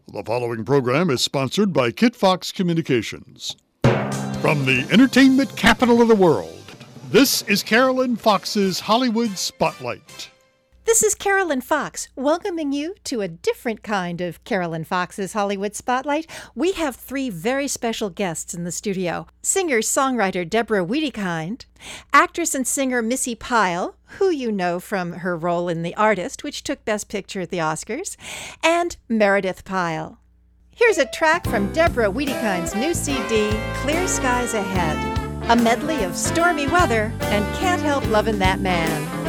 The following program is sponsored by Kit Fox Communications. From the entertainment capital of the world, this is Carolyn Fox's Hollywood Spotlight. This is Carolyn Fox, welcoming you to a different kind of Carolyn Fox's Hollywood Spotlight. We have three very special guests in the studio. Singer-songwriter Deborah Wiedekind, actress and singer Missy Pyle, who you know from her role in The Artist, which took Best Picture at the Oscars, and Meredith Pyle. Here's a track from Deborah Wiedekind's new CD, Clear Skies Ahead, a medley of stormy weather and Can't Help Lovin' That Man.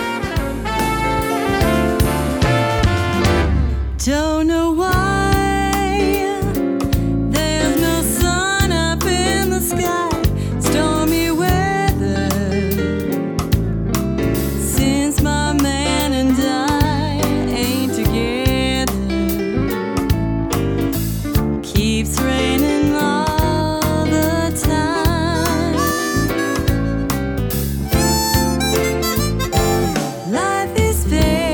Don't know why there's no sun up in the sky, stormy weather, since my man and I ain't together. Keeps raining all the time. Life is fair.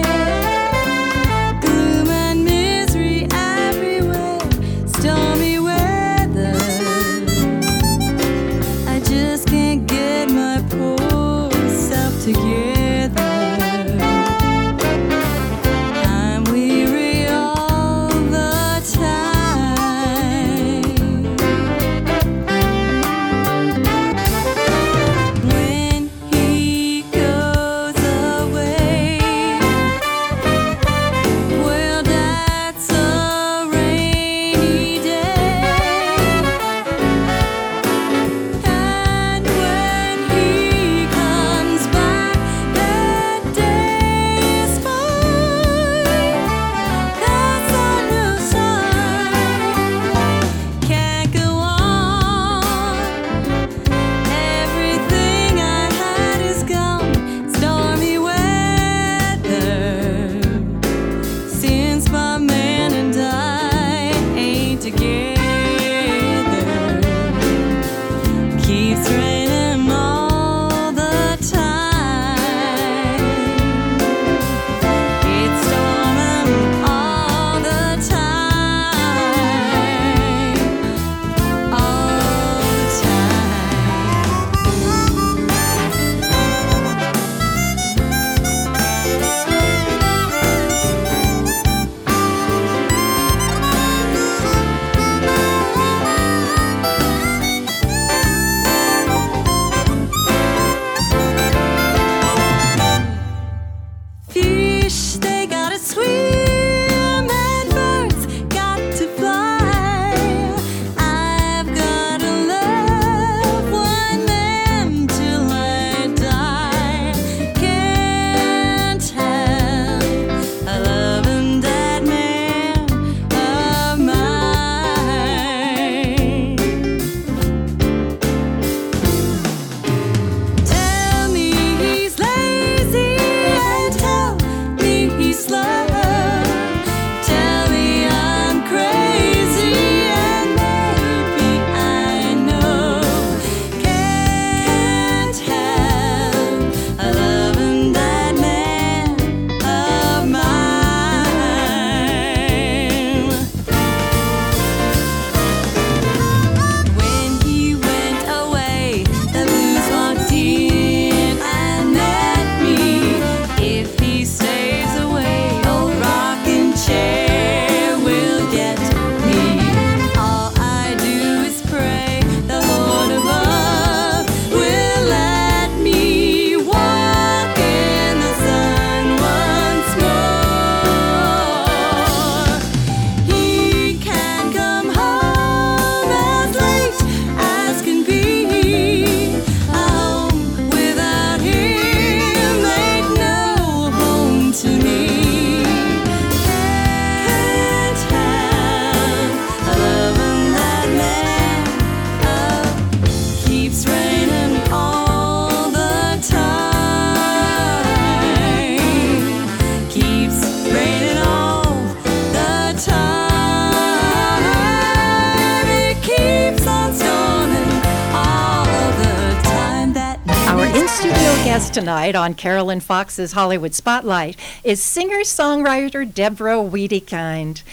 guest tonight on Carolyn Fox's Hollywood Spotlight is singer-songwriter Deborah Wiedekind.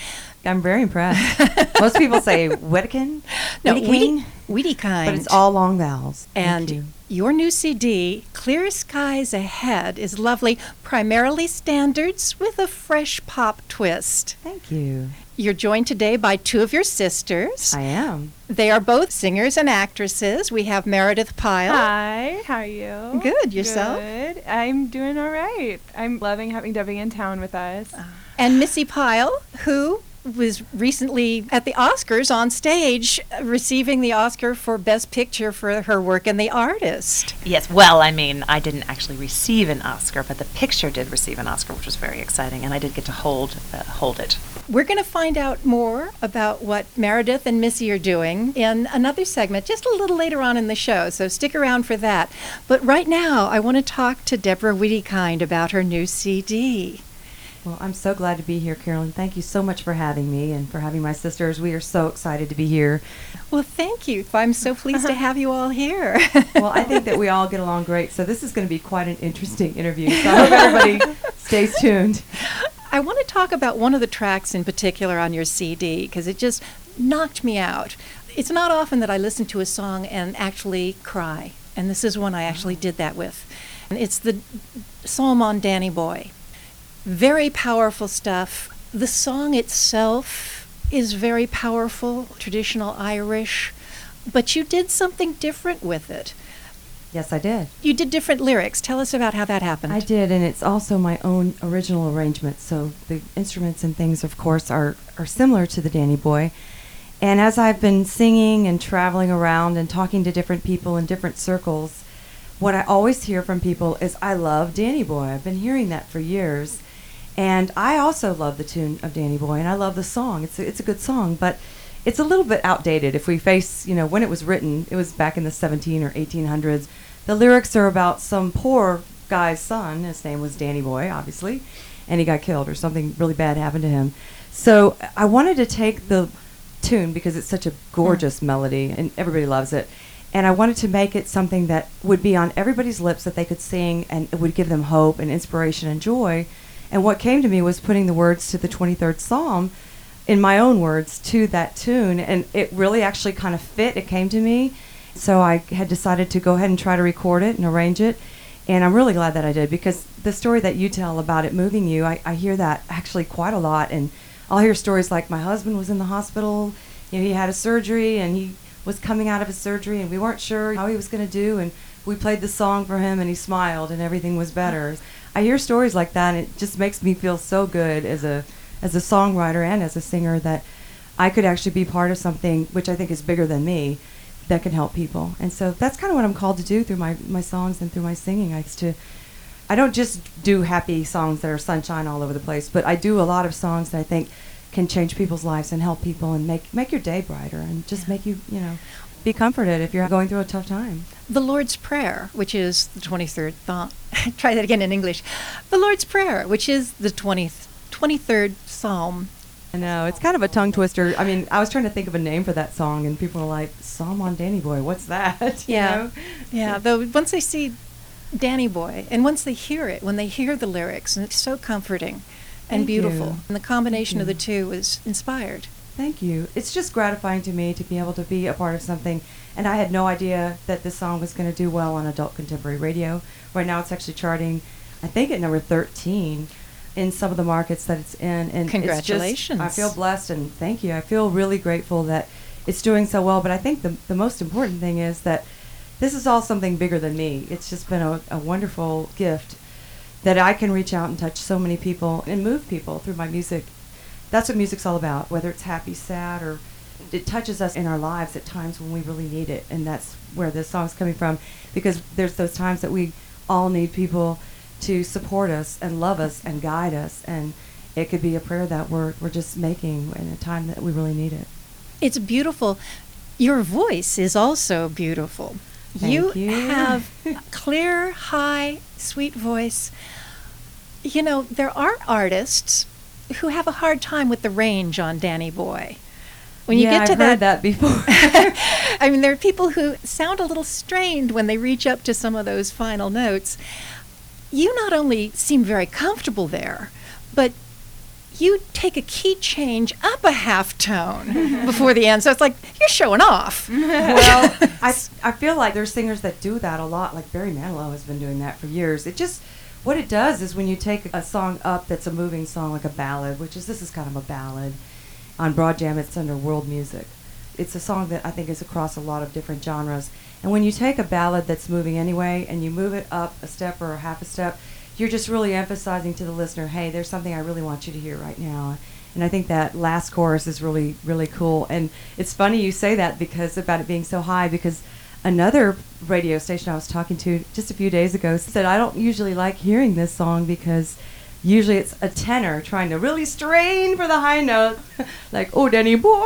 I'm very impressed. Most people say Wedekind, No, Wedekind, Wedekind. but it's all long vowels. Thank And you. your new CD, Clear Skies Ahead, is lovely, primarily standards with a fresh pop twist. Thank you. You're joined today by two of your sisters. I am. They are both singers and actresses. We have Meredith Pyle. Hi, how are you? Good, yourself? Good. I'm doing all right. I'm loving having Debbie in town with us. And Missy Pyle, who was recently at the Oscars on stage receiving the Oscar for Best Picture for her work in The Artist. Yes, well, I mean, I didn't actually receive an Oscar, but the picture did receive an Oscar, which was very exciting, and I did get to hold it. We're going to find out more about what Meredith and Missy are doing in another segment just a little later on in the show, so stick around for that. But right now, I want to talk to Deborah Wedekind about her new CD. Well, I'm so glad to be here, Carolyn. Thank you so much for having me and for having my sisters. We are so excited to be here. Well, thank you. I'm so pleased to have you all here. Well, I think that we all get along great, so this is going to be quite an interesting interview. So I hope everybody stays tuned. I want to talk about one of the tracks in particular on your CD because it just knocked me out. It's not often that I listen to a song and actually cry, and this is one I actually did that with. And it's the Psalm on Danny Boy. Very powerful stuff. The song itself is very powerful, traditional Irish, but you did something different with it. Yes, I did. You did different lyrics. Tell us about how that happened. I did, and it's also my own original arrangement. So the instruments and things, of course, are similar to the Danny Boy. And as I've been singing and traveling around and talking to different people in different circles, what I always hear from people is, I love Danny Boy. I've been hearing that for years. And I also love the tune of Danny Boy, and I love the song. It's a good song, but it's a little bit outdated. If we face, when it was written, it was back in the 17 or 1800s. The lyrics are about some poor guy's son. His name was Danny Boy, obviously, and he got killed or something really bad happened to him. So I wanted to take the tune because it's such a gorgeous melody, and everybody loves it. And I wanted to make it something that would be on everybody's lips that they could sing, and it would give them hope and inspiration and joy. And what came to me was putting the words to the 23rd Psalm, in my own words, to that tune. And it really actually kind of fit. It came to me. So I had decided to go ahead and try to record it and arrange it. And I'm really glad that I did, because the story that you tell about it moving you, I hear that actually quite a lot. And I'll hear stories like my husband was in the hospital, he had a surgery, and he was coming out of his surgery, and we weren't sure how he was going to do. And we played the song for him, and he smiled, and everything was better. I hear stories like that, and it just makes me feel so good as a songwriter and as a singer that I could actually be part of something which I think is bigger than me that can help people. And so that's kind of what I'm called to do through my songs and through my singing. I don't just do happy songs that are sunshine all over the place, but I do a lot of songs that I think can change people's lives and help people and make your day brighter and just make you, be comforted if you're going through a tough time. The Lord's Prayer, which is the 23rd Psalm. Try that again in English. The Lord's Prayer, which is the 23rd Psalm. I know, it's kind of a tongue twister. I mean, I was trying to think of a name for that song, and people are like, Psalm on Danny Boy, what's that? Yeah. Yeah, though once they see Danny Boy, and once they hear it, when they hear the lyrics, and it's so comforting and Thank beautiful. you. And the combination of the Thank two was inspired. Thank you. It's just gratifying to me to be able to be a part of something. And I had no idea that this song was going to do well on adult contemporary radio. Right now it's actually charting, I think, at number 13 in some of the markets that it's in. And Congratulations. I feel blessed, and thank you. I feel really grateful that it's doing so well. But I think the most important thing is that this is all something bigger than me. It's just been a wonderful gift that I can reach out and touch so many people and move people through my music. That's what music's all about, whether it's happy, sad, or it touches us in our lives at times when we really need it. And that's where this song's coming from, because there's those times that we all need people to support us and love us and guide us. And it could be a prayer that we're just making in a time that we really need it. It's beautiful. Your voice is also beautiful. Thank you. have a clear, high, sweet voice. There are artists who have a hard time with the range on Danny Boy. When you get to I've heard that before. I mean, there are people who sound a little strained when they reach up to some of those final notes. You not only seem very comfortable there, but you take a key change up a half tone before the end. So it's like you're showing off. Well, I feel like there's singers that do that a lot. Like Barry Manilow has been doing that for years. What it does is when you take a song up that's a moving song, like a ballad, this is kind of a ballad. On Broad Jam, it's under world music. It's a song that I think is across a lot of different genres. And when you take a ballad that's moving anyway and you move it up a step or a half a step, you're just really emphasizing to the listener, hey, there's something I really want you to hear right now. And I think that last chorus is really, really cool. And it's funny you say that about it being so high, because another radio station I was talking to just a few days ago said, I don't usually like hearing this song because usually it's a tenor trying to really strain for the high note, like, oh, Danny boy.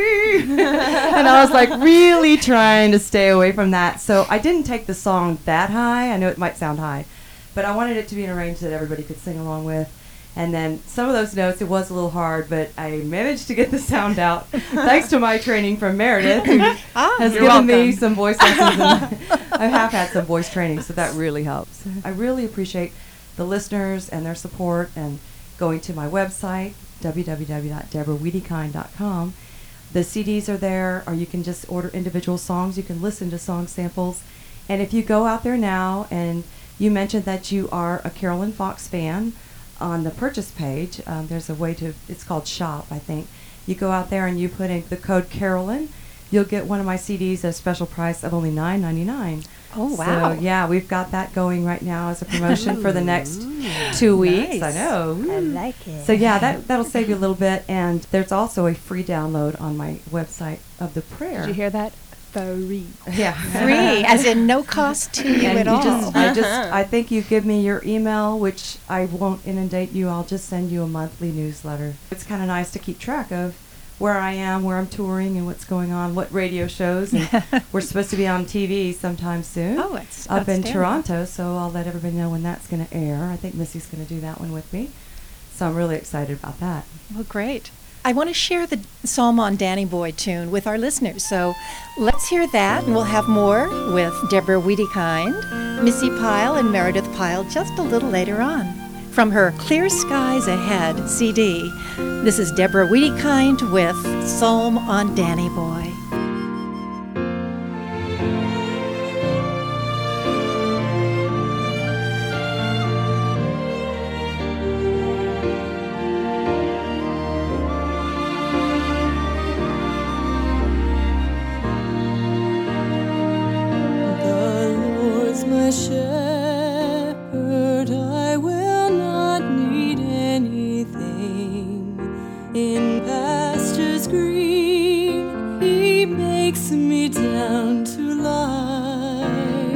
And I was like really trying to stay away from that. So I didn't take the song that high. I know it might sound high, but I wanted it to be in a range that everybody could sing along with. And then some of those notes, it was a little hard, but I managed to get the sound out thanks to my training from Meredith, who has given me some voice lessons. And I have had some voice training, so that really helps. I really appreciate the listeners and their support, and going to my website, www.deborahwiedekind.com. The CDs are there, or you can just order individual songs. You can listen to song samples. And if you go out there now and you mention that you are a Carolyn Fox fan, on the purchase page, there's a way it's called Shop, I think. You go out there and you put in the code Carolyn, you'll get one of my CDs at a special price of only $9.99. Oh, wow. So, yeah, we've got that going right now as a promotion for the next 2 weeks. Nice. I know. I like it. So, yeah, that'll save you a little bit. And there's also a free download on my website of the prayer. Did you hear that? Free. Yeah. Free, as in no cost to you And at all. I think you give me your email, which I won't inundate you. I'll just send you a monthly newsletter. It's kind of nice to keep track of where I am, where I'm touring, and what's going on, what radio shows. And we're supposed to be on TV sometime soon. Oh, it's up in outstanding. Toronto, so I'll let everybody know when that's going to air. I think Missy's going to do that one with me. So I'm really excited about that. Well, great. I want to share the Psalm on Danny Boy tune with our listeners. So let's hear that, and we'll have more with Deborah Wiedekind, Missy Pyle, and Meredith Pyle just a little later on. From her Clear Skies Ahead CD, this is Deborah Wiedekind with Psalm on Danny Boy. Shepherd, I will not need anything. In pastures green, he makes me down to lie.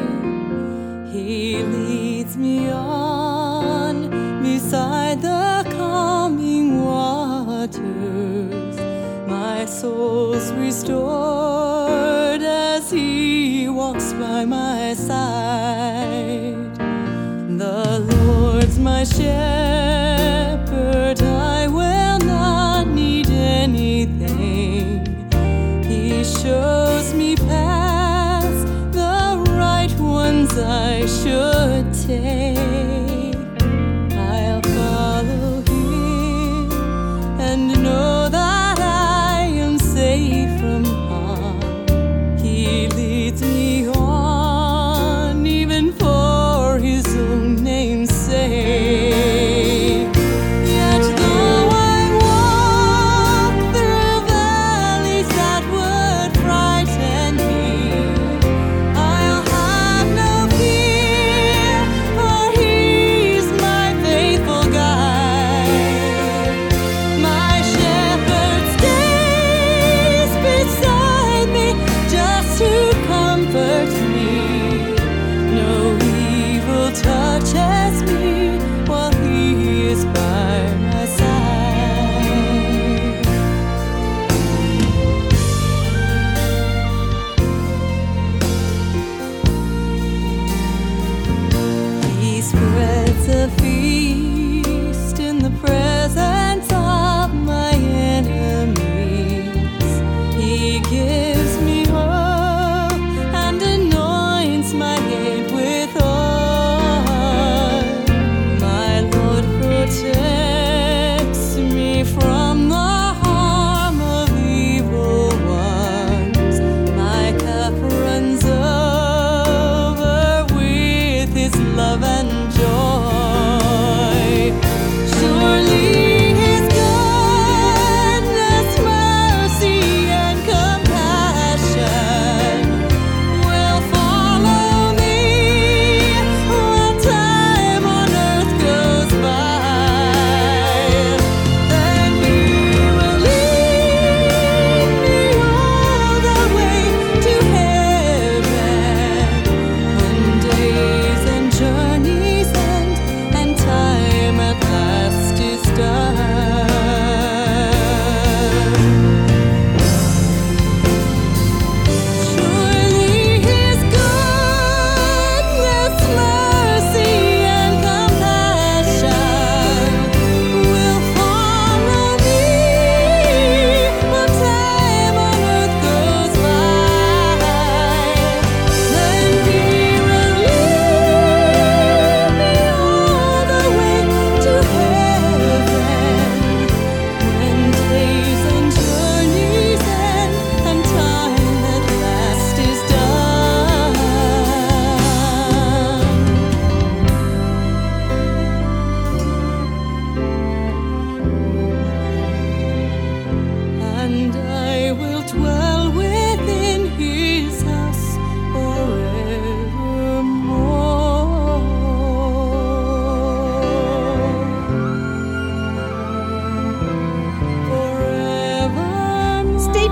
He leads me on beside the calming waters. My soul's restored as he walks by my side. The Lord's my shepherd, I will not need anything. He shows me paths, the right ones I should take. I'll follow him and know that I am safe from harm. He leads me on, even for his own name's sake. Yet though I walk through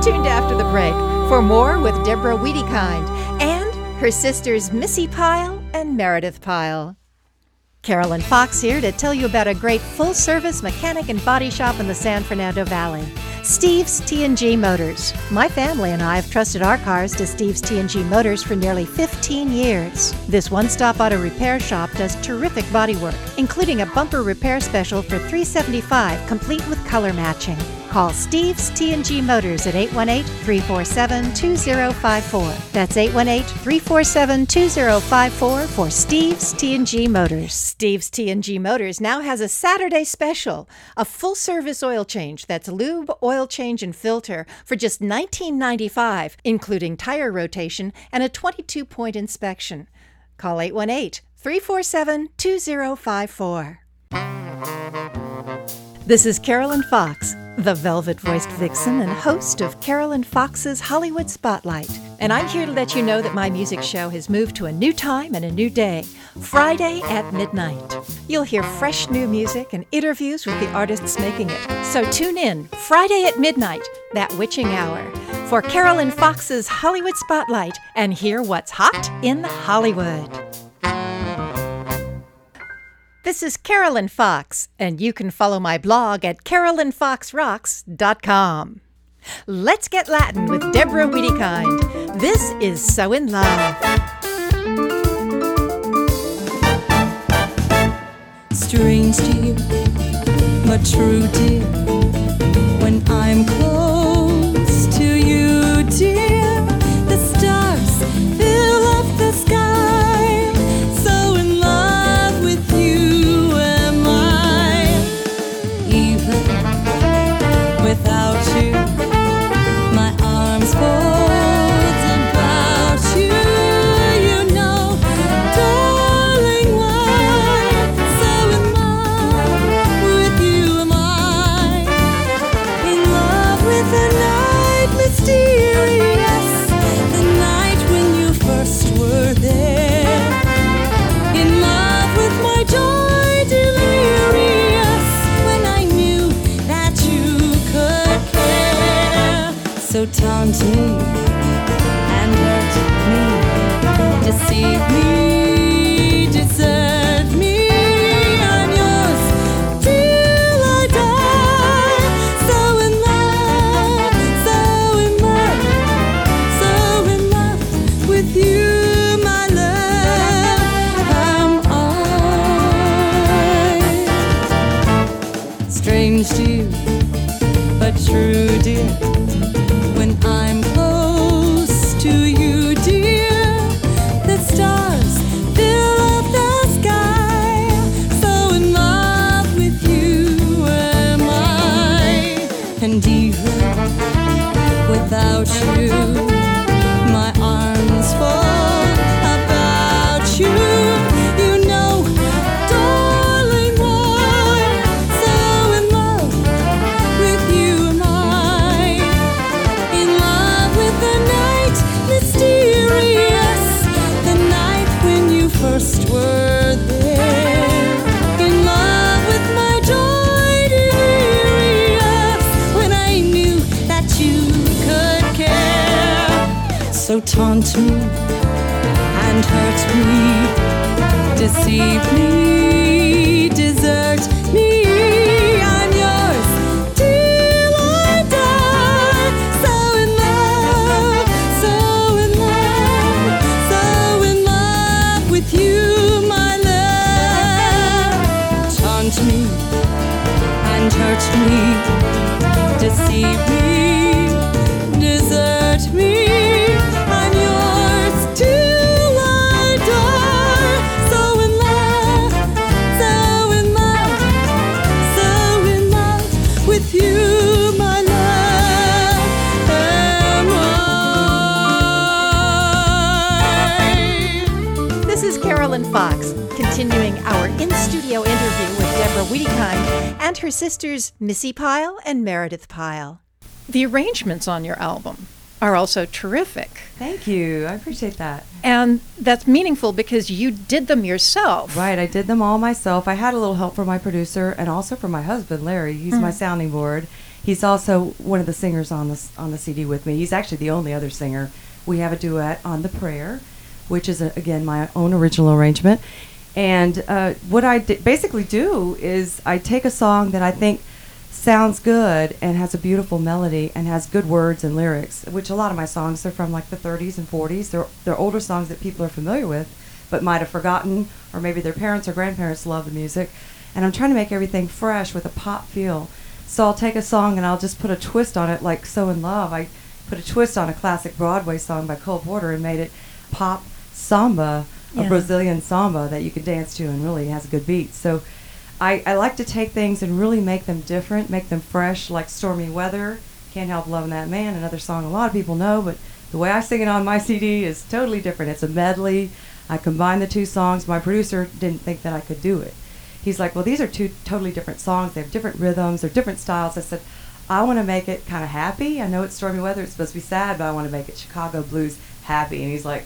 tuned after the break for more with Deborah Wiedekind and her sisters Missy Pyle and Meredith Pyle. Carolyn Fox here to tell you about a great full-service mechanic and body shop in the San Fernando Valley, Steve's T&G Motors. My family and I have trusted our cars to Steve's T&G Motors for nearly 15 years. This one-stop auto repair shop does terrific bodywork, including a bumper repair special for $375, complete with color matching. Call Steve's T&G Motors at 818-347-2054. That's 818-347-2054 for Steve's T&G Motors. Steve's T&G Motors now has a Saturday special, a full-service oil change that's lube, oil change, and filter for just $19.95, including tire rotation and a 22-point inspection. Call 818-347-2054. This is Carolyn Fox, the velvet-voiced vixen and host of Carolyn Fox's Hollywood Spotlight. And I'm here to let you know that my music show has moved to a new time and a new day, Friday at midnight. You'll hear fresh new music and interviews with the artists making it. So tune in Friday at midnight, that witching hour, for Carolyn Fox's Hollywood Spotlight and hear what's hot in Hollywood. This is Carolyn Fox, and you can follow my blog at carolynfoxrocks.com. Let's get Latin with Deborah Wiedekind. This is So in Love. Strange dear, but true dear, when I'm close to you, dear, the stars fill up the sky. So in love with you am I. Even without you, my arms fold about you. You know, darling, why so in love with you am I. In love with the night, mysterious, the night when you first were there. In love with my joy, delirious, when I knew that you could care. So taunt me and hurt me, deceive me, desert me. I'm yours till I die. So in love, so in love, so in love with you, my love am I. Strange dear, but true dear, when I'm close to you, dear, the stars fill up the sky. So in love with you am I. And even without you, my arms fall about you. You know, darling, why so in love with you am I. In love with the night, mysterious, the night when you first were there. In love with my joy, delirious, when I knew that you could care. So taunt me and hurt me, deceive me, desert me. I'm yours till I die. So in love, so in love, so in love with you, my love. Taunt me and hurt me, deceive me, desert me. I'm yours till I die. So in love, so in love, so in love with you, my love am I. This is Carolyn Fox, continuing our in-studio interview with Deborah Wiedekind and her sisters Missy Pyle and Meredith Pyle. The arrangements on your album are also terrific. Thank you. I appreciate that. And that's meaningful because you did them yourself. Right. I did them all myself. I had a little help from my producer and also from my husband, Larry. He's my sounding board. He's also one of the singers on the CD with me. He's actually the only other singer. We have a duet on The Prayer, which is, again, my own original arrangement. And what I basically do is I take a song that I think sounds good and has a beautiful melody and has good words and lyrics, which a lot of my songs are from like the 30s and 40s. They're older songs that people are familiar with but might have forgotten, or maybe their parents or grandparents love the music. And I'm trying to make everything fresh with a pop feel. So I'll take a song and I'll just put a twist on it, like So in Love. I put a twist on a classic Broadway song by Cole Porter and made it pop samba, a Brazilian samba that you can dance to and really has a good beat. So I like to take things and really make them different, make them fresh, like Stormy Weather, Can't Help Loving That Man, another song a lot of people know, but the way I sing it on my CD is totally different. It's a medley. I combine the two songs. My producer didn't think that I could do it. He's like, well, these are two totally different songs. They have different rhythms. They're different styles. I said, I want to make it kind of happy. I know it's Stormy Weather. It's supposed to be sad, but I want to make it Chicago blues happy. And he's like,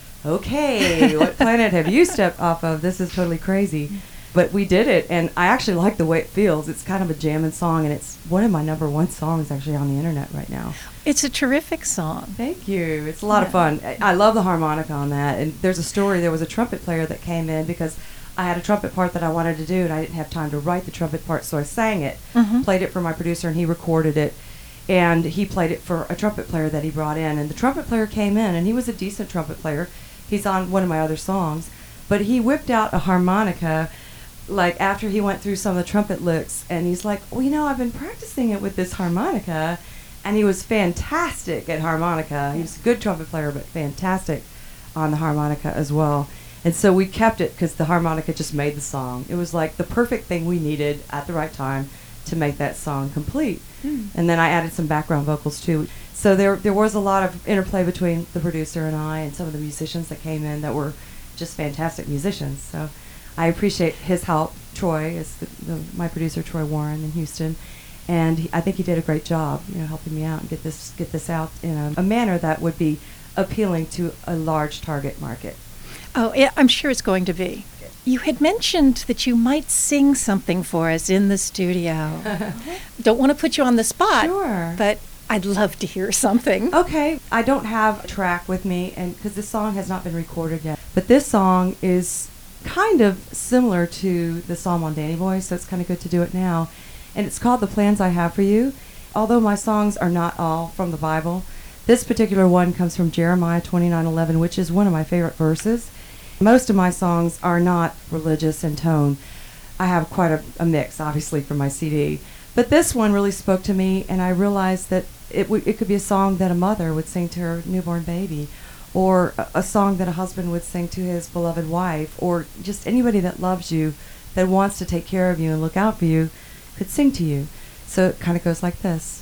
okay, what planet have you stepped off of? This is totally crazy. But we did it, and I actually like the way it feels. It's kind of a jamming song, and it's one of my #1 songs actually on the internet right now. It's a terrific song. Thank you. It's a lot of fun. I love the harmonica on that. And there's a story. There was a trumpet player that came in because I had a trumpet part that I wanted to do, and I didn't have time to write the trumpet part, so I sang it, played it for my producer, and he recorded it. And he played it for a trumpet player that he brought in. And the trumpet player came in, and he was a decent trumpet player. He's on one of my other songs. But he whipped out a harmonica like after he went through some of the trumpet licks, and he's like, well, you know, I've been practicing it with this harmonica. And he was fantastic at harmonica. He was a good trumpet player, but fantastic on the harmonica as well. And so we kept it because the harmonica just made the song. It was like the perfect thing we needed at the right time to make that song complete. And then I added some background vocals too. So there was a lot of interplay between the producer and I and some of the musicians that came in that were just fantastic musicians. So I appreciate his help. Troy is my producer, Troy Warren in Houston. And I think he did a great job, you know, helping me out and get this out in a manner that would be appealing to a large target market. Oh, yeah, I'm sure it's going to be. You had mentioned that you might sing something for us in the studio. Don't want to put you on the spot, Sure. but I'd love to hear something. Okay, I don't have a track with me, and because this song has not been recorded yet. But this song is kind of similar to the Psalm on Danny Boy, so it's kind of good to do it now. And it's called The Plans I Have for You. Although my songs are not all from the Bible, this particular one comes from Jeremiah 29:11, which is one of my favorite verses. Most of my songs are not religious in tone. I have quite a mix, obviously, for my CD. But this one really spoke to me, and I realized that it could be a song that a mother would sing to her newborn baby, or a song that a husband would sing to his beloved wife, or just anybody that loves you, that wants to take care of you and look out for you, could sing to you. So it kind of goes like this.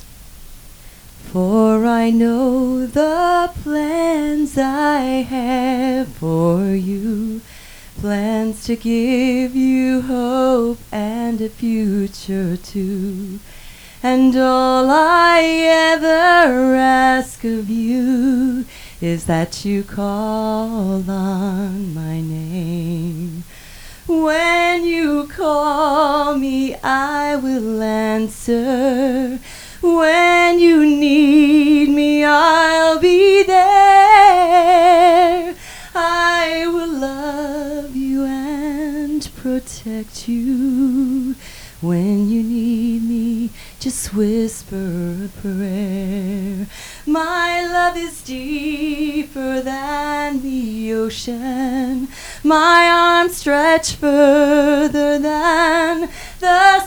For I know the plans I have for you, plans to give you hope and a future too. And all I ever ask of you is that you call on my name. When you call me, I will answer. When you need me, I'll be there. I will love you and protect you. When you need me, just whisper a prayer. My love is deeper than the ocean. My arms stretch further than the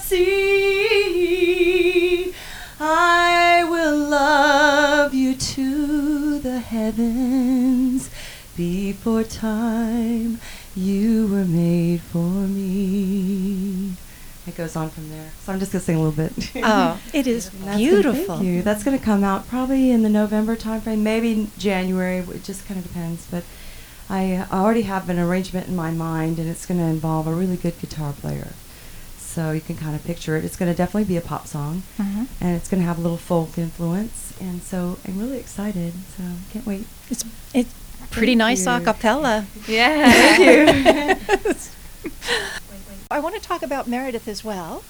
sea. I will love you to the heavens. Before time, you were made for me. It goes on from there. So I'm just going to sing a little bit. Oh, it is beautiful. Thank you. That's going to come out probably in the November timeframe, maybe January. It just kind of depends. But I already have an arrangement in my mind, and it's going to involve a really good guitar player. So you can kind of picture it. It's going to definitely be a pop song, and it's going to have a little folk influence. And so I'm really excited. So can't wait. It's pretty nice a cappella. Yeah. Thank you. I want to talk about Meredith as well.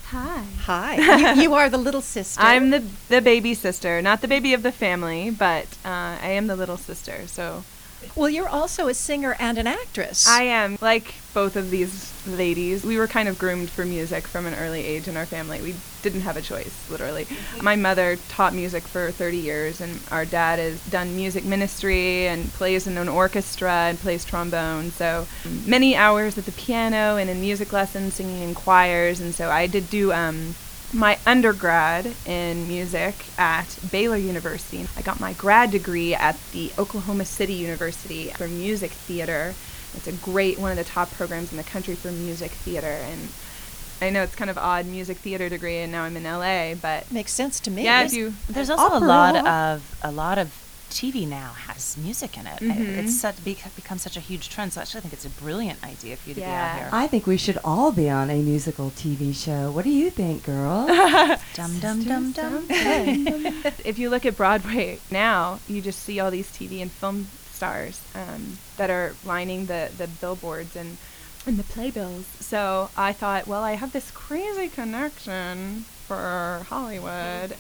Hi. Hi. You are the little sister. I'm the baby sister, not the baby of the family, but I am the little sister. So Well, you're also a singer and an actress. I am. Like both of these ladies, we were kind of groomed for music from an early age in our family. We didn't have a choice, literally. My mother taught music for 30 years, and our dad has done music ministry and plays in an orchestra and plays trombone. So many hours at the piano and in music lessons, singing in choirs. And so I did do my undergrad in music at Baylor University. I got my grad degree at the Oklahoma City University for music theater. It's one of the top programs in the country for music theater. And I know it's kind of odd, music theater degree, and now I'm in LA, but Makes sense to me. yeah, There's also a lot of TV now has music in it. Mhm. It's become such a huge trend. So I actually think it's a brilliant idea for you to be Yeah. out here. I think we should all be on a musical TV show. What do you think, girl? Dum dum dum dum. If you look at Broadway now, you just see all these TV and film stars that are lining the billboards and the playbills. So I thought, well, I have this crazy connection for Hollywood,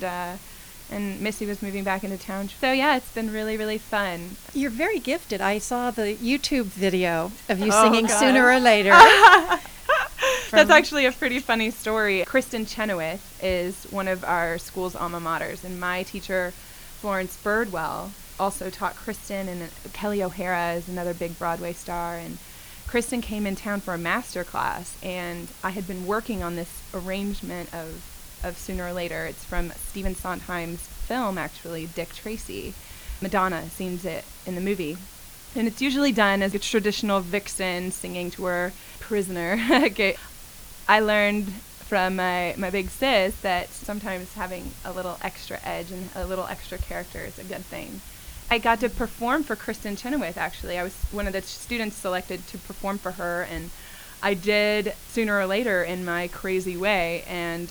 and Missy was moving back into town. So yeah, it's been really, really fun. You're very gifted. I saw the YouTube video of you Oh, singing God. Sooner or Later. That's actually a pretty funny story. Kristen Chenoweth is one of our school's alma maters, and my teacher, Florence Birdwell, also taught Kristen, and Kelly O'Hara is another big Broadway star. And Kristen came in town for a master class, and I had been working on this arrangement of Sooner or Later. It's from Stephen Sondheim's film, actually, Dick Tracy. Madonna sings it in the movie. And it's usually done as a traditional vixen singing to her prisoner. Okay. I learned from my big sis that sometimes having a little extra edge and a little extra character is a good thing. I got to perform for Kristen Chenoweth, actually. I was one of the students selected to perform for her, and I did Sooner or Later in my crazy way, and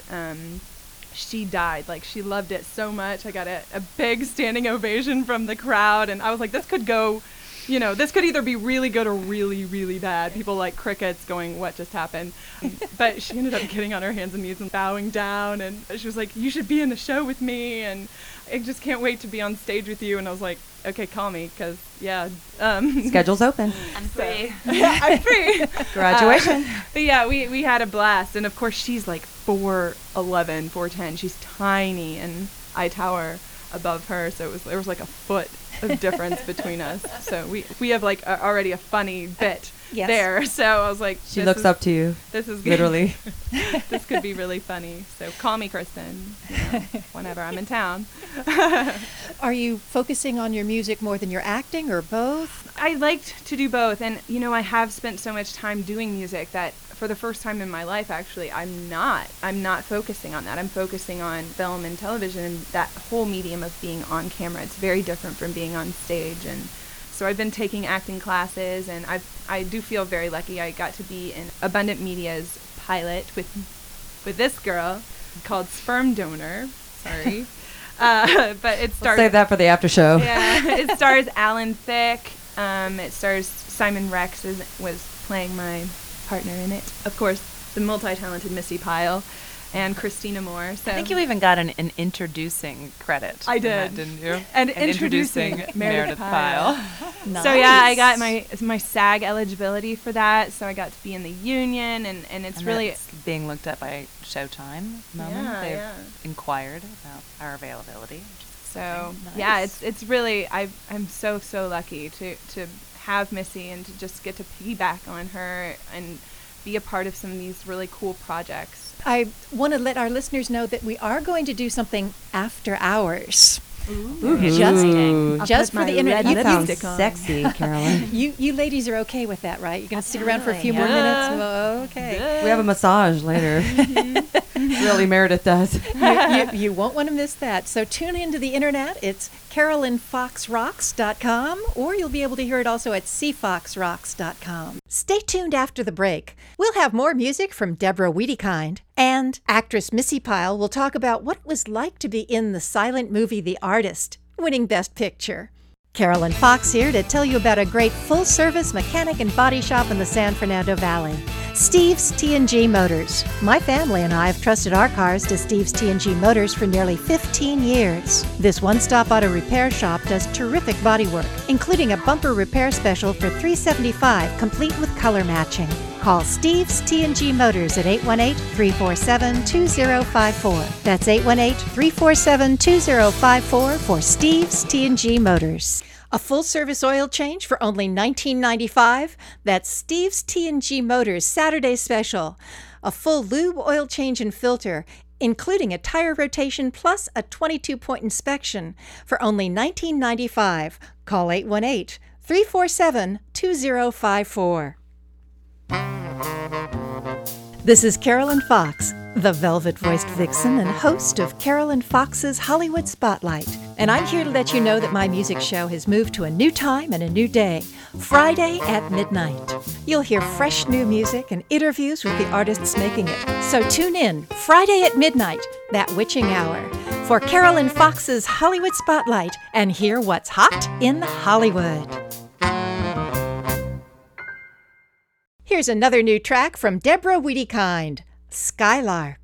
she died. Like, she loved it so much. I got a big standing ovation from the crowd, and I was like, this could go, this could either be really good or really, really bad. People like crickets going, what just happened? But she ended up getting on her hands and knees and bowing down, and she was like, you should be in a show with me, and I just can't wait to be on stage with you. And I was like, okay, call me, because, yeah. Schedule's open. I'm free. Yeah, I'm free. Graduation. But yeah, we had a blast. And of course, she's like 4'11", 4'10". She's tiny, and I tower above her. So there was like a foot of difference between us. So we have like already a funny bit Yes. there. So I was like, She looks up to you, This is good. literally. This could be really funny. So call me, Kristen, whenever I'm in town. Are you focusing on your music more than your acting, or both? I liked to do both, and I have spent so much time doing music that for the first time in my life, actually, I'm not focusing on that. I'm focusing on film and television, and that whole medium of being on camera. It's very different from being on stage, and so I've been taking acting classes, and I do feel very lucky. I got to be in Abundant Media's pilot with this girl called Sperm Donor. Sorry. But it stars... Save that for the after show. Yeah, it stars Alan Thicke. It stars Simon Rex was playing my partner in it. Of course, the multi-talented Missy Pyle and Christina Moore. So I think you even got an introducing credit. I in that, did. didn't you? And introducing Meredith Pyle. Nice. So yeah, I got my SAG eligibility for that. So I got to be in the union, and it's And really... that's being looked at by Showtime at the moment. Yeah, They've yeah. inquired about our availability. Which is So nice. yeah, it's really I'm so lucky to have Missy and to just get to piggyback on her and be a part of some of these really cool projects. I want to let our listeners know that we are going to do something after hours. Interesting. Just for the internet. That sounds lipstick on. sexy, Carolyn. You ladies are okay with that, right? You're going to stick around for a few more Absolutely. minutes? Well, okay. We have a massage later. Really, Meredith does. You won't want to miss that. So tune into the internet. It's CarolynFoxRocks.com, or you'll be able to hear it also at cfoxrocks.com. Stay tuned after the break. We'll have more music from Deborah Wiedekind, and actress Missy Pyle will talk about what it was like to be in the silent movie The Artist, winning Best Picture. Carolyn Fox here to tell you about a great full-service mechanic and body shop in the San Fernando Valley, Steve's T&G Motors. My family and I have trusted our cars to Steve's T&G Motors for nearly 15 years. This one-stop auto repair shop does terrific body work, including a bumper repair special for $375, complete with color matching. Call Steve's T&G Motors at 818-347-2054. That's 818-347-2054 for Steve's T&G Motors. A full-service oil change for only $19.95. That's Steve's T&G Motors Saturday Special. A full lube, oil change, and filter, including a tire rotation plus a 22-point inspection for only $19.95. Call 818-347-2054. This is Carolyn Fox, the velvet-voiced vixen and host of Carolyn Fox's Hollywood Spotlight. And I'm here to let you know that my music show has moved to a new time and a new day, Friday at midnight. You'll hear fresh new music and interviews with the artists making it. So tune in Friday at midnight, that witching hour, for Carolyn Fox's Hollywood Spotlight and hear what's hot in Hollywood. Here's another new track from Deborah Wiedekind, Skylark.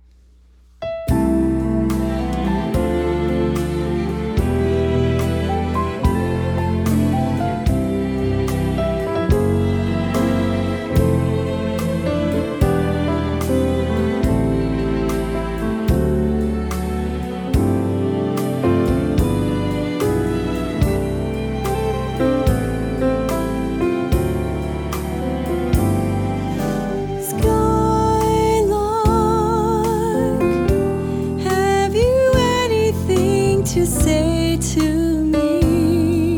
To say to me,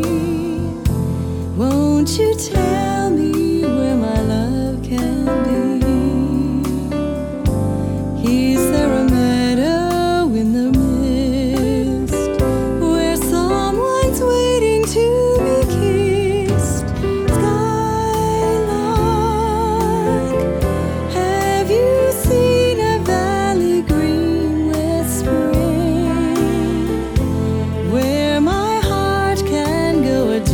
won't you tell me where my love can be? Is there a meadow in the mist where someone's waiting to be kissed? Skylark, have you seen a valley green with spring, where my heart can go a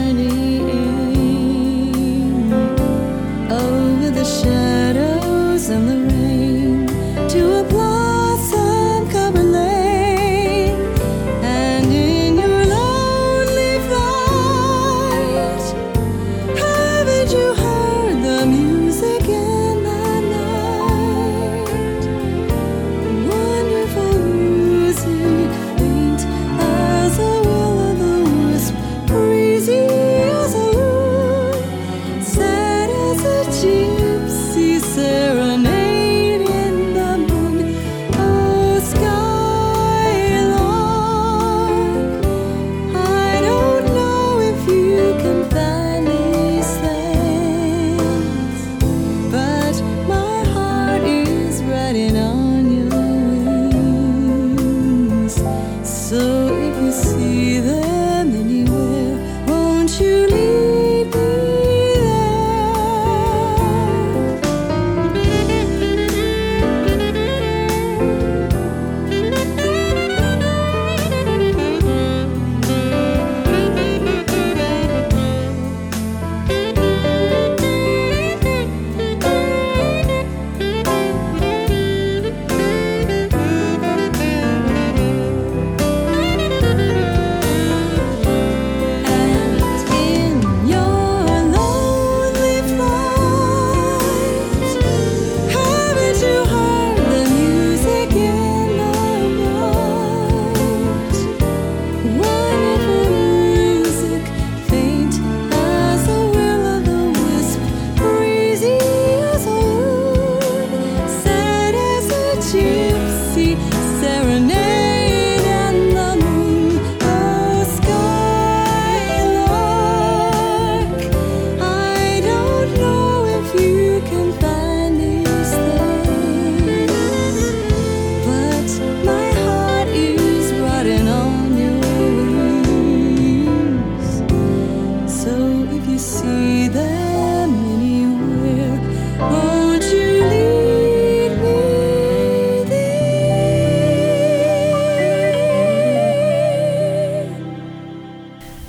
journeying over the shadows and the rain to a blossom-covered lane? And in your lonely flight, haven't you heard the music in the night? Wonderful music, faint as a will-o'-the-wisp, breezy as a loon, sad as a gypsy serenade in the moon. Oh, Skylark, I don't know if you can find these things, but my heart is riding on your wings. So if you see them anywhere, won't you lead me there?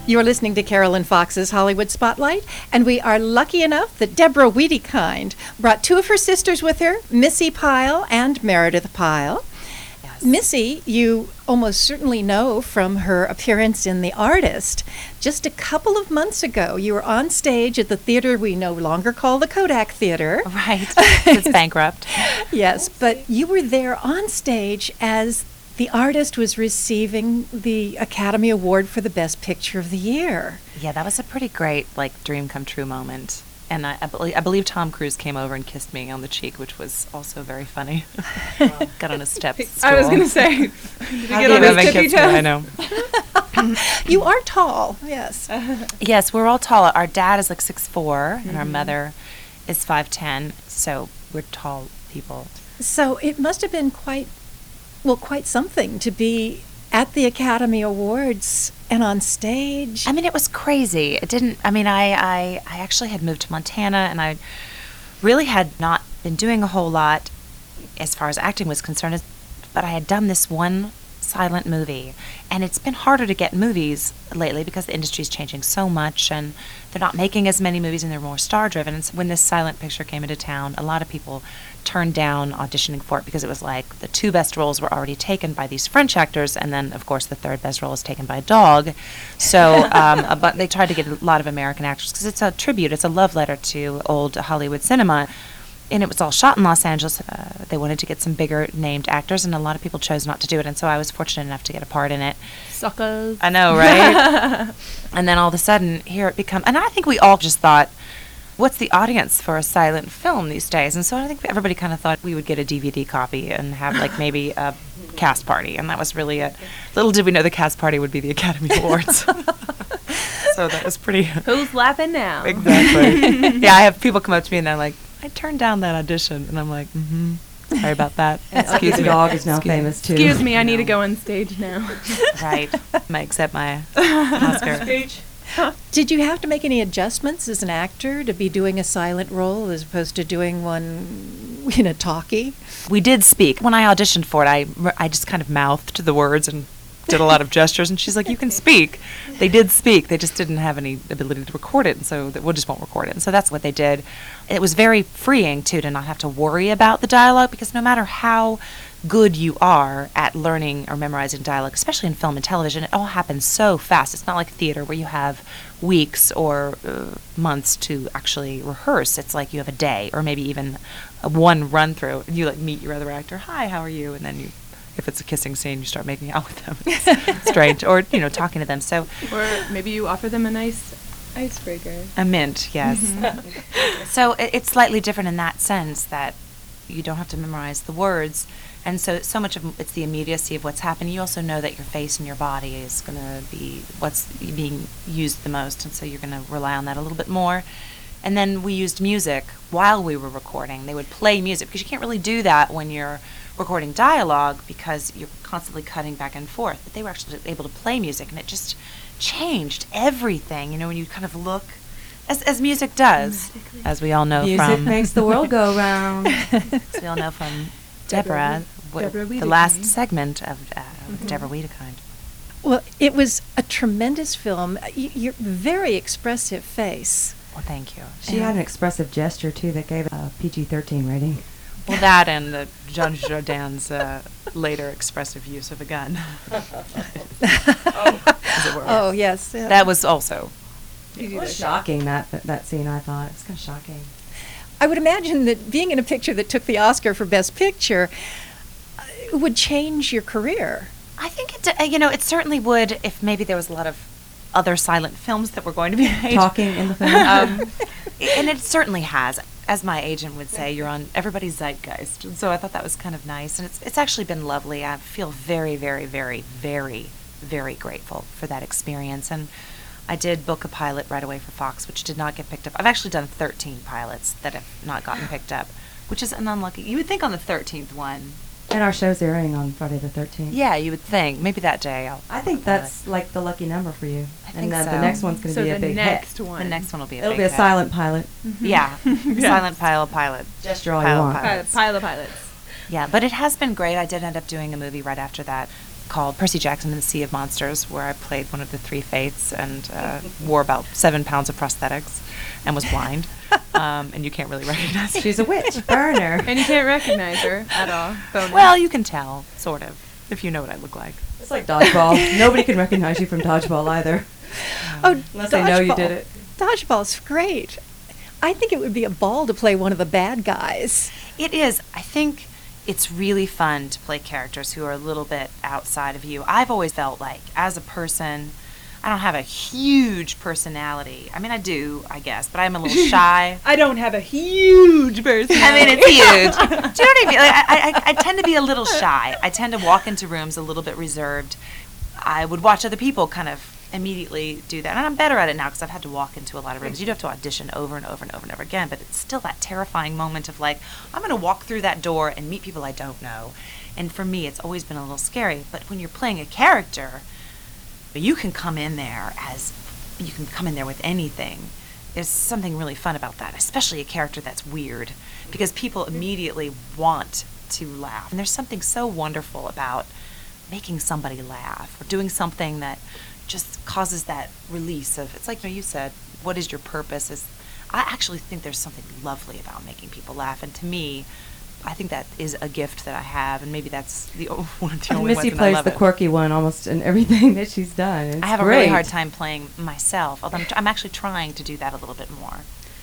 You're listening to Carolyn Fox's Hollywood Spotlight, and we are lucky enough that Deborah Wiedekind brought two of her sisters with her, Missy Pyle and Meredith Pyle. Yes. Missy, you almost certainly know from her appearance in The Artist. Just a couple of months ago, you were on stage at the theater we no longer call the Kodak Theater. Right. It's bankrupt. Yes, but you were there on stage as The Artist was receiving the Academy Award for the Best Picture of the Year. Yeah, that was a pretty great, dream come true moment. And I believe Tom Cruise came over and kissed me on the cheek, which was also very funny. Got on his steps. I was going to say, did he get on Yeah, his they tippy kissed me, I toes? know. You are tall, yes. Yes, we're all tall. Our dad is 6'4", and our mother is 5'10", so we're tall people. So it must have been quite something to be at the Academy Awards and on stage. I mean, it was crazy. It didn't, I actually had moved to Montana, and I really had not been doing a whole lot as far as acting was concerned, but I had done this one silent movie, and it's been harder to get movies lately because the industry's changing so much, and they're not making as many movies, and they're more star-driven. And so when this silent picture came into town, a lot of people turned down auditioning for it because it was like the two best roles were already taken by these French actors, and then, of course, the third best role is taken by a dog. So, but they tried to get a lot of American actors because it's a tribute, it's a love letter to old Hollywood cinema. And it was all shot in Los Angeles. They wanted to get some bigger named actors, and a lot of people chose not to do it. And so I was fortunate enough to get a part in it. Suckers. I know, right? And then all of a sudden, here it becomes. And I think we all just thought, what's the audience for a silent film these days? And so I think everybody kind of thought we would get a DVD copy and have maybe a cast party. And that was really it. Little did we know the cast party would be the Academy Awards. So that was pretty. Who's laughing now? Exactly. Yeah, I have people come up to me and they're like, I turned down that audition, and I'm like, sorry about that. Excuse the dog is now famous too. Excuse me, I need to go on stage now. Right. Might accept my Oscar. Did you have to make any adjustments as an actor to be doing a silent role as opposed to doing one in a talkie? We did speak. When I auditioned for it, I just kind of mouthed the words and did a lot of gestures, and she's like, you can speak. They did speak. They just didn't have any ability to record it, and so we just won't record it. And so that's what they did. It was very freeing, too, to not have to worry about the dialogue, because no matter how good you are at learning or memorizing dialogue, especially in film and television, it all happens so fast. It's not like theater where you have weeks or months to actually rehearse. It's like you have a day or maybe even one run-through. You meet your other actor. Hi, how are you? And then if it's a kissing scene, you start making out with them. It's strange. Or, talking to them. So, or maybe you offer them a nice icebreaker. A mint, yes. So it's slightly different in that sense that you don't have to memorize the words. And so much of it's the immediacy of what's happening. You also know that your face and your body is going to be what's being used the most. And so you're going to rely on that a little bit more. And then we used music while we were recording. They would play music because you can't really do that when you're recording dialogue because you're constantly cutting back and forth. But they were actually able to play music, and it just changed everything. When you kind of look, as music does, as we all know Music makes the world go round. as we all know from Deborah the last segment of Deborah Wiedekind. Well, it was a tremendous film. Your very expressive face. Well, thank you. She had an expressive gesture, too, that gave it a PG-13 rating. Well, that and Jean Jourdain's later expressive use of a gun. Oh, yes. That was also. It was shocking, that scene, I thought. It was kind of shocking. I would imagine that being in a picture that took the Oscar for Best Picture would change your career. I think it certainly would if maybe there was a lot of other silent films that were going to be made. Talking in the film. And it certainly has. As my agent would say, you're on everybody's zeitgeist. And so I thought that was kind of nice. And it's actually been lovely. I feel very, very, very, very, very grateful for that experience. And I did book a pilot right away for Fox, which did not get picked up. I've actually done 13 pilots that have not gotten picked up, which is an unlucky. You would think on the 13th one. And our show's airing on Friday the 13th. Yeah, you would think. Maybe that day I think that's like the lucky number for you. I think so. The next one's going to be a big hit. The next one will be a It'll big be a hit. silent pilot. Mm-hmm. Yeah. Silent pilot. Gesture all you want. Pile of pilots. Yeah, but it has been great. I did end up doing a movie right after that. called Percy Jackson and the Sea of Monsters, where I played one of the three fates and wore about 7 pounds of prosthetics and was blind. And you can't really recognize me. She's a witch. Burner. And you can't recognize her at all. Bonus. Well, you can tell, sort of, if you know what I look like. It's like dodgeball. Nobody can recognize you from dodgeball either. Oh, Unless they know you dodgeball. did it. Dodgeball's great. I think it would be a ball to play one of the bad guys. It is. I think it's really fun to play characters who are a little bit outside of you. I've always felt like, as a person, I don't have a huge personality. I mean, I do, I guess, but I'm a little shy. I don't have a huge personality. I mean, it's huge. Do you know what I mean? Like, I tend to be a little shy. I tend to walk into rooms a little bit reserved. I would watch other people kind of immediately do that. And I'm better at it now because I've had to walk into a lot of rooms. You'd have to audition over and over and over and over again, but it's still that terrifying moment of like, I'm going to walk through that door and meet people I don't know. And for me, it's always been a little scary. But when you're playing a character, you can come in there with anything. There's something really fun about that, especially a character that's weird, because people immediately want to laugh. And there's something so wonderful about making somebody laugh or doing something that just causes that release of, it's like you said, what is your purpose? I actually think there's something lovely about making people laugh. And to me, I think that is a gift that I have, and maybe that's one of the only ones Missy that I plays love the it. quirky one almost in everything that she's done. It's I have a great. really hard time playing myself, although I'm actually trying to do that a little bit more.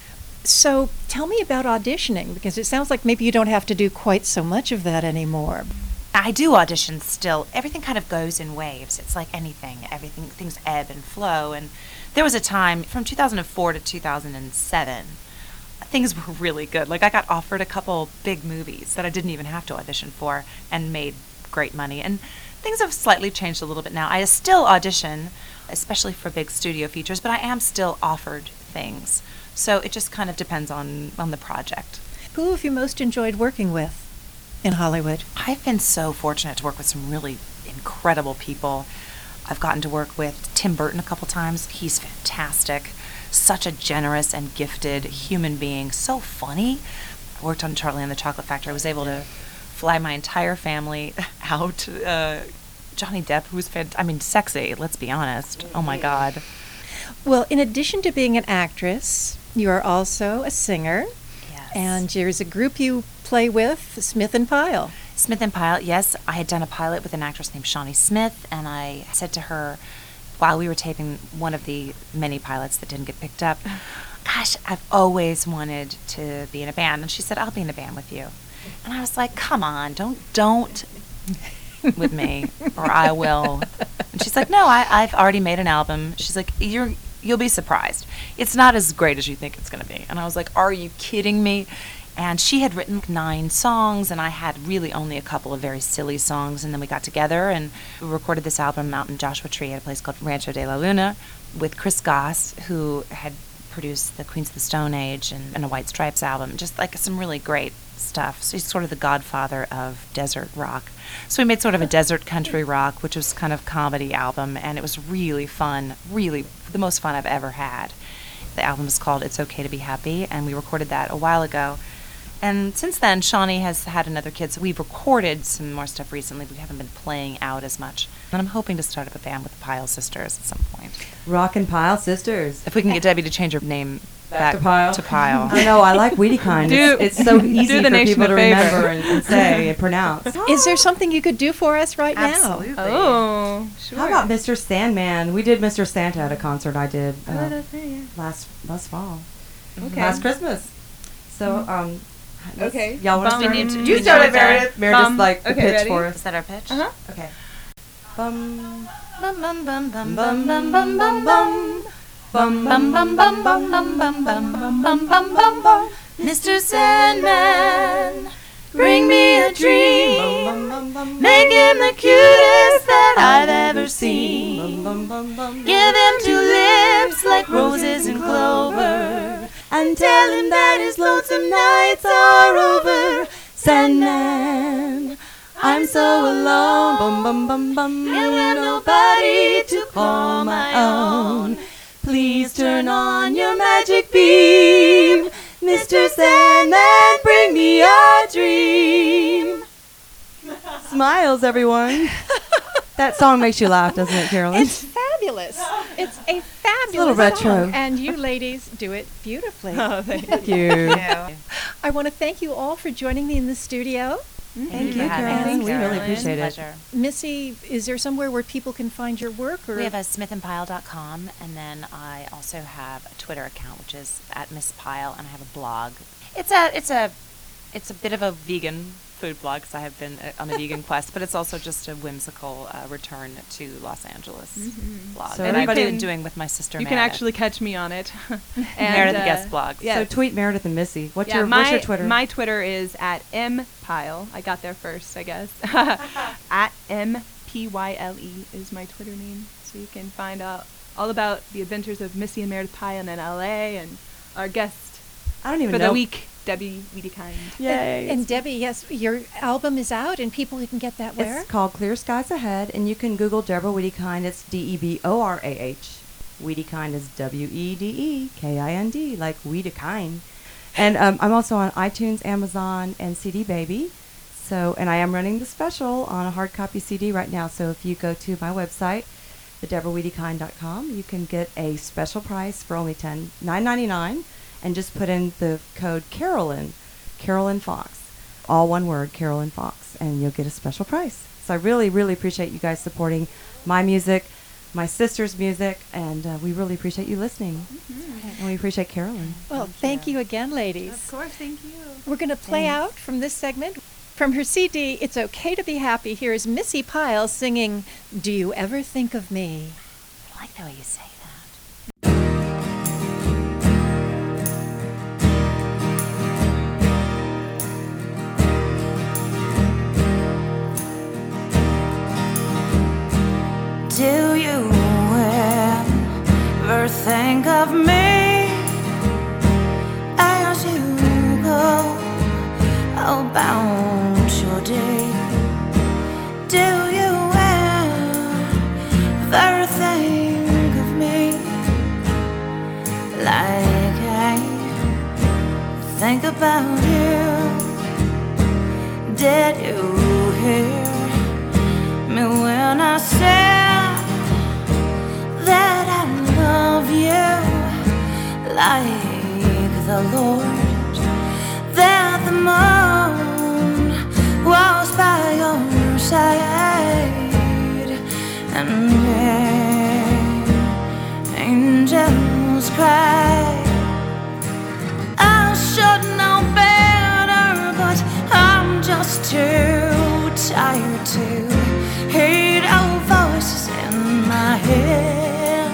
So tell me about auditioning, because it sounds like maybe you don't have to do quite so much of that anymore. I do auditions still. Everything kind of goes in waves. It's like anything. Things ebb and flow. And there was a time from 2004 to 2007, things were really good. Like, I got offered a couple big movies that I didn't even have to audition for and made great money. And things have slightly changed a little bit now. I still audition, especially for big studio features, but I am still offered things. So it just kind of depends on the project. Who have you most enjoyed working with in Hollywood? I've been so fortunate to work with some really incredible people. I've gotten to work with Tim Burton a couple times. He's fantastic. Such a generous and gifted human being. So funny. I worked on Charlie and the Chocolate Factory. I was able to fly my entire family out. Johnny Depp, who's sexy, let's be honest. Oh my God. Well, in addition to being an actress, you are also a singer. Yes. And there's a group you play with, Smith and Pyle. Smith and Pyle, yes. I had done a pilot with an actress named Shawnee Smith, and I said to her, while we were taping one of the many pilots that didn't get picked up, gosh, I've always wanted to be in a band. And she said, I'll be in a band with you. And I was like, come on, don't with me, or I will. And she's like, no, I've already made an album. She's like, you'll be surprised. It's not as great as you think it's going to be. And I was like, are you kidding me? And she had written 9 songs, and I had really only a couple of very silly songs. And then we got together and we recorded this album out in Joshua Tree at a place called Rancho de la Luna with Chris Goss, who had produced the Queens of the Stone Age and a White Stripes album, just like some really great stuff. So he's sort of the godfather of desert rock. So we made sort of a desert country rock, which was kind of comedy album, and it was really fun, really the most fun I've ever had. The album is called It's Okay to Be Happy, and we recorded that a while ago. And since then, Shawnee has had another kid, so we've recorded some more stuff recently. We haven't been playing out as much. And I'm hoping to start up a band with the Pyle Sisters at some point. Rock and Pyle Sisters. If we can get Debbie to change her name back to Pyle. I To know, I like Weedy Kind. It's so easy the for nation people a to favor. remember and say and pronounce. Is there something you could do for us right now? Absolutely. Oh, sure. How about Mr. Sandman? We did Mr. Santa at a concert I did last fall. Okay. Last Christmas. So, Okay. y'all want to Bum. start? We need to- You we started, need to start. Meredith. Meredith, Bum. like the Okay, pitch ready? for us. Is that our pitch? Uh-huh. Okay. Bum. Bum bum bum bum Bum, bum bum, bum bum, bum bum, bum bum bum bum bum bum bum bum bum bum bum bum. Mr. Sandman, bring me a dream. Make him the cutest that I've ever seen. Give him 2 lips like roses and clover, and tell him that his lonesome nights are over. Sandman, I'm so alone. Bum bum bum bum. And have nobody to call my own. Please turn on your magic beam, Mr. Sandman, bring me a dream. Smiles, everyone. That song makes you laugh, doesn't it, Carolyn? It's fabulous. It's a fabulous little retro. song, and you ladies do it beautifully. Oh, thank you. I want to thank you all for joining me in the studio. Thank you, for having Carolyn. us, We really Carolyn. appreciate it. Pleasure. Missy, is there somewhere where people can find your work? Or We have a smithandpile.com, and then I also have a Twitter account, which is at Miss Pile, and I have a blog. It's a bit of a vegan food blog because I have been on a vegan quest, but it's also just a whimsical return to Los Angeles blog So that I've everybody- been doing with my sister. You can Meredith. actually catch me on it. Meredith Guest blog. Yeah. So tweet Meredith and Missy. What's Yeah, your Twitter? My Twitter is at mpile. I got there first, I guess. At MPYLE is my Twitter name. So you can find out all about the adventures of Missy and Meredith Pyle in LA and our guest I don't even for know. the week, Debbie Wiedekind. Yay. And Debbie, yes, your album is out, and people can get that where? It's called Clear Skies Ahead, and you can Google Deborah Wiedekind. It's Deborah. Wiedekind is Wedekind, like Wiedekind. And I'm also on iTunes, Amazon, and CD Baby. So, and I am running the special on a hard copy CD right now. So if you go to my website, thedeborahwiedekind.com, you can get a special price for only $9.99, and just put in the code Carolyn Fox, all one word, Carolyn Fox, and you'll get a special price. So I really, really appreciate you guys supporting my music, my sister's music, and we really appreciate you listening. And we appreciate Carolyn. Well, thank you again, ladies. Of course, thank you. We're going to play out from this segment. From her CD, It's Okay to Be Happy, here's Missy Pyle singing, Do You Ever Think of Me? I like the way you say that. Do you ever think of me as you go about your day? Do you ever think of me like I think about you? Did you hear me when I said that I love you like the Lord, that the moon was by your side, and angels cry? I should know better, but I'm just too tired to hear our voices in my head.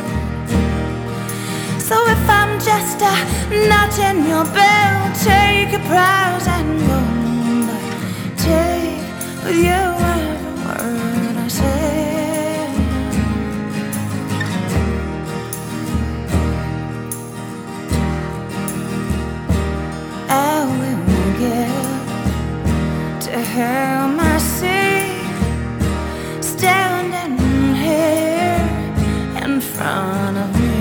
So if I'm just a notch in your belt, take a prize and go, but take with you every word I say. I will get to hear my seat standing here in front of me.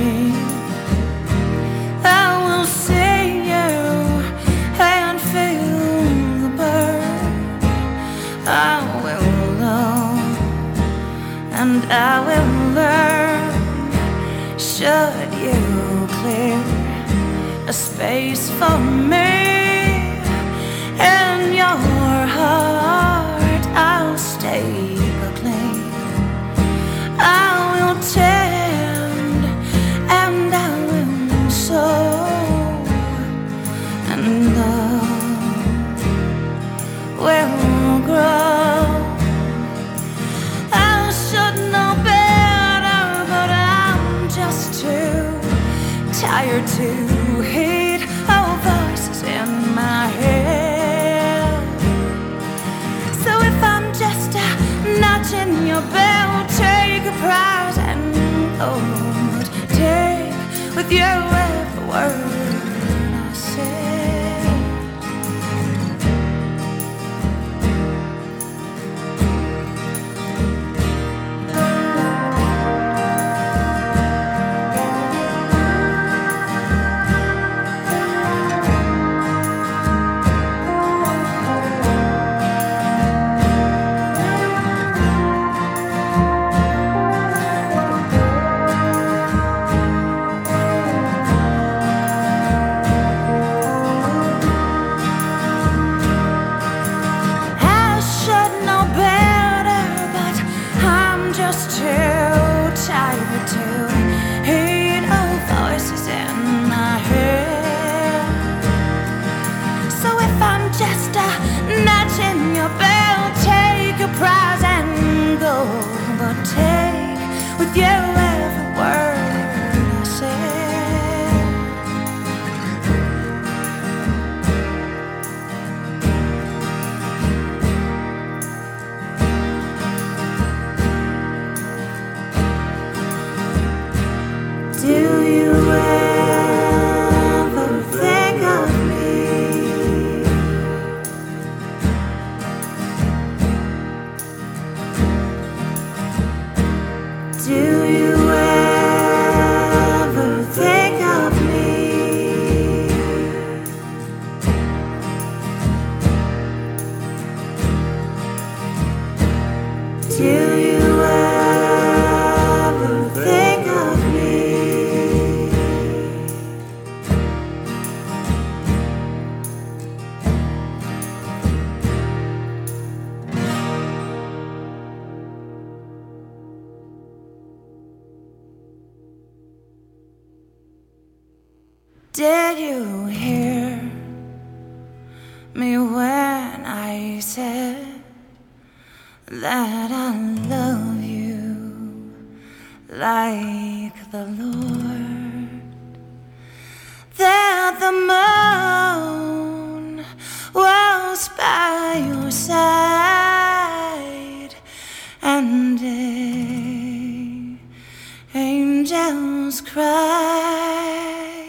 I will see you and feel the burn. I will love and I will learn. Should you clear a space for me in your heart, I'll stay clean. I will tend and I will sow, and love will grow. I should know better, but I'm just too tired to heed our voices in my head. So if I'm just a notch in your belt, take a prize and go, but take with you every word I say. to hear the voices in my head. So if I'm just a notch in your bell, take a prize and go, but take with you every word I say. Do you ever think of me? Do you ever think of me? Do you ever think of me? Did you hear me when I said that I love you like the Lord? That the moon was by your side and angels cry.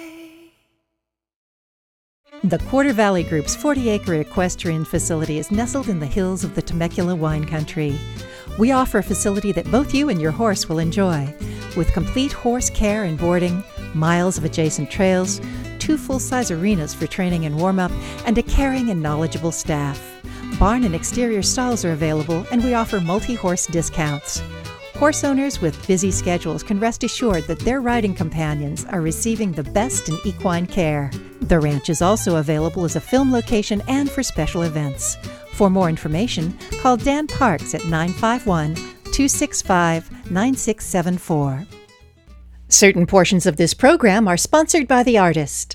The Quarter Valley Group's 40-acre equestrian facility is nestled in the hills of the Temecula wine country. We offer a facility that both you and your horse will enjoy, with complete horse care and boarding, miles of adjacent trails, 2 full-size arenas for training and warm-up, and a caring and knowledgeable staff. Barn and exterior stalls are available, and we offer multi-horse discounts. Horse owners with busy schedules can rest assured that their riding companions are receiving the best in equine care. The ranch is also available as a film location and for special events. For more information, call Dan Parks at 951-265-9674. Certain portions of this program are sponsored by the artist.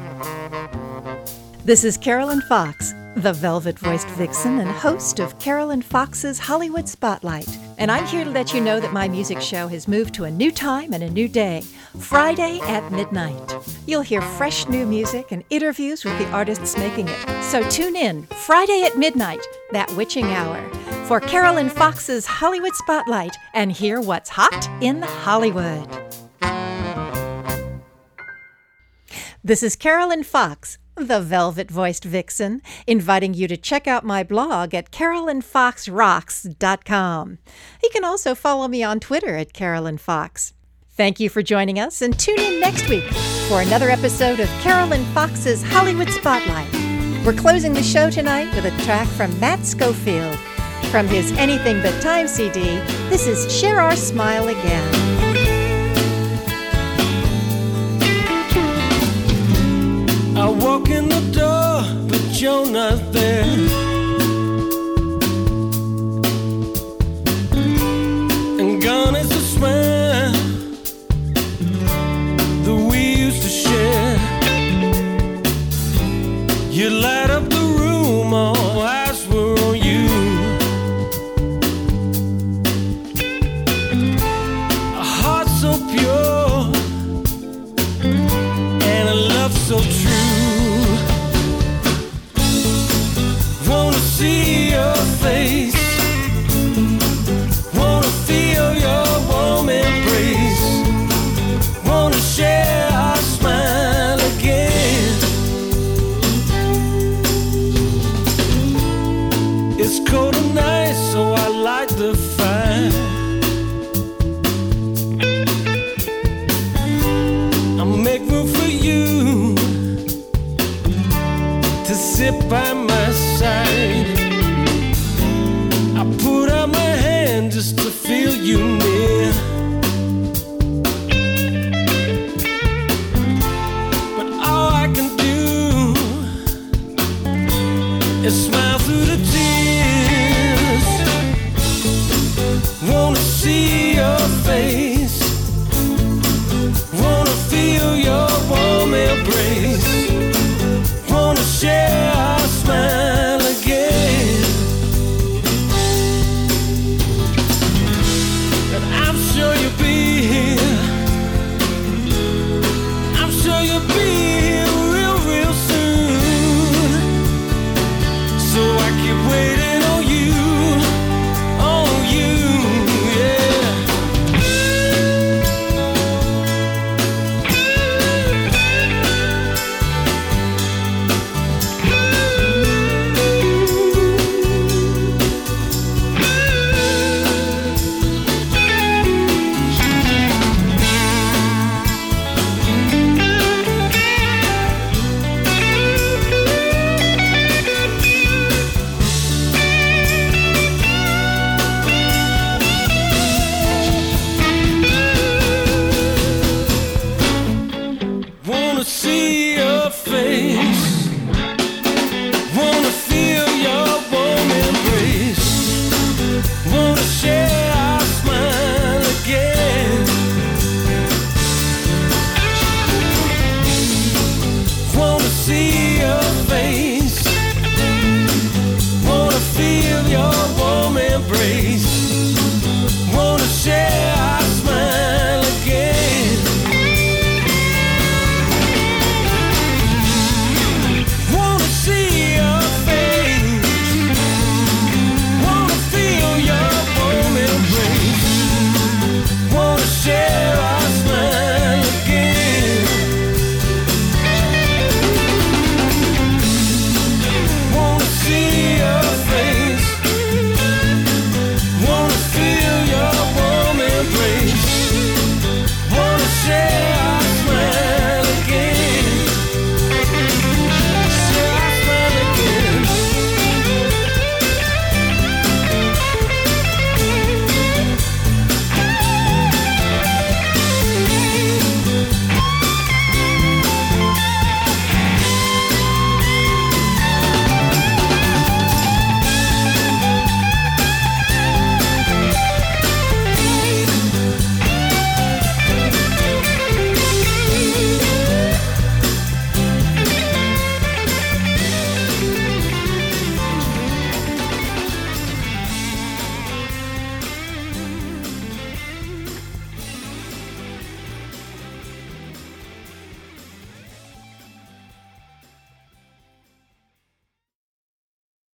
This is Carolyn Fox, the velvet-voiced vixen and host of Carolyn Fox's Hollywood Spotlight. And I'm here to let you know that my music show has moved to a new time and a new day, Friday at midnight. You'll hear fresh new music and interviews with the artists making it. So tune in Friday at midnight, that witching hour, for Carolyn Fox's Hollywood Spotlight and hear what's hot in Hollywood. This is Carolyn Fox, the velvet-voiced vixen, inviting you to check out my blog at carolynfoxrocks.com. You can also follow me on Twitter at Carolyn Fox. Thank you for joining us, and tune in next week for another episode of Carolyn Fox's Hollywood Spotlight. We're closing the show tonight with a track from Matt Schofield. From his Anything But Time CD, this is Share Our Smile Again. I walk in the door, but you're not there. And gone is the smile that we used to share. You light up the room, all eyes were on you. A heart so pure and a love so true. Wanna see your face, wanna feel your warm embrace, wanna share our smile again. face.